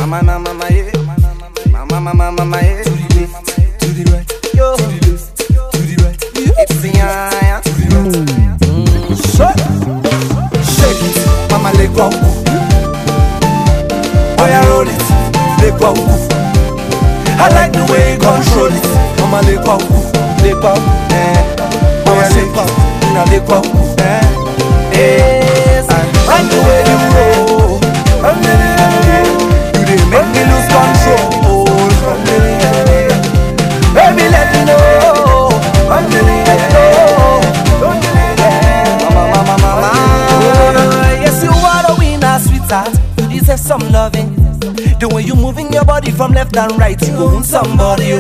mama, yeah. Mama, yeah. To the left, to the right, Yo, to the left, to the right. it's the yeah. To the right. Shake it, mama, let go. Oh yeah, roll it, let go. I like the way you control it, mama, let go. Mama, shake it, now let go. Yes, I like the way you roll. You dey make me lose control. Baby, let me know. Mama. Yes, you are the winner, sweetheart. You deserve some loving. The way you moving your body from left and right, you own somebody.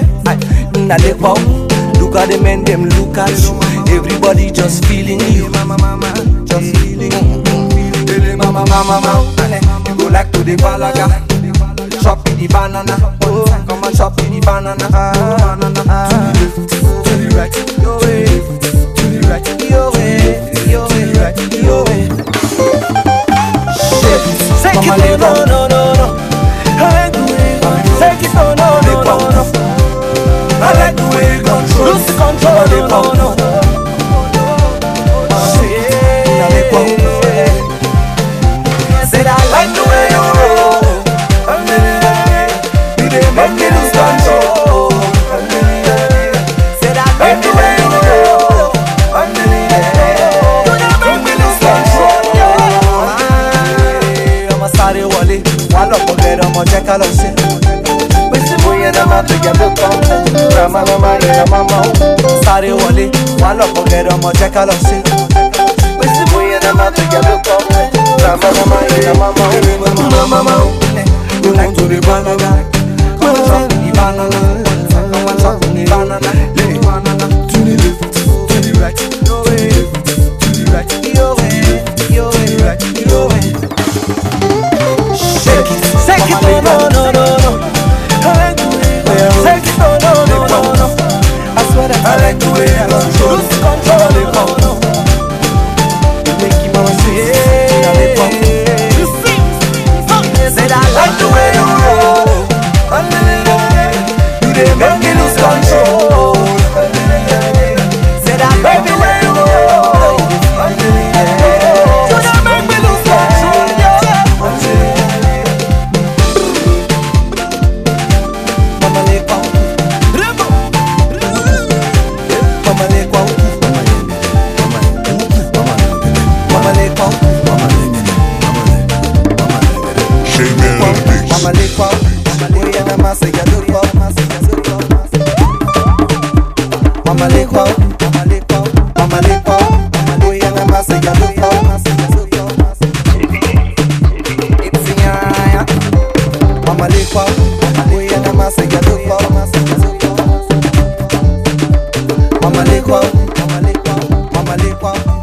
Look at the men, them look at you. Everybody just feeling you. Mama, just feeling you. Mama, you go like to the balaga. Chop the banana, come and chop the banana. To the left, to the right, Your way, to the right, your way, your way, your way. Shake it, take it, no. Take it, no. I like the way you control. Lose the control, no. Said I like the way you roll. You dey make me lose control. Said I like the way you roll. You dey make me lose control. Ọmọ sáré wọlé, wà lọ́pọ̀ gẹ̀rẹ́ ọmọ jẹ́ ká lọ sí. Pèsè bóyá náà máa tó jẹ́ lóko. Mama, yẹn mama o. Sáré wọlé, wà lọ́pọ̀ gẹ̀rẹ́ ọmọ jẹ́ ká lọ sí. Pèsè bóyá náà máa tó jẹ́ lóko. Mama, yẹn mama o. You like to the banana. Come and chop the banana. Come and chop the banana. to the left, to the right, Your way, to the right, your way, your way, your way. Shake it, shake it, no. I like the way you shake it, no. I swear that I like the way you control. Lose control, no. You make your mama say, you see, said I like the way you roll. You dey make me lose control. Said I like the way you roll. You dey make me lose control. Mama le kwa, mama le kwa, mama le kwa, mama le kwa. Oya na masa ya lukwa, mama le kwa, oya na masa ya lukwa. It's ya, mama le kwa, oya na masa ya lukwa. Mama le kwa, mama le kwa.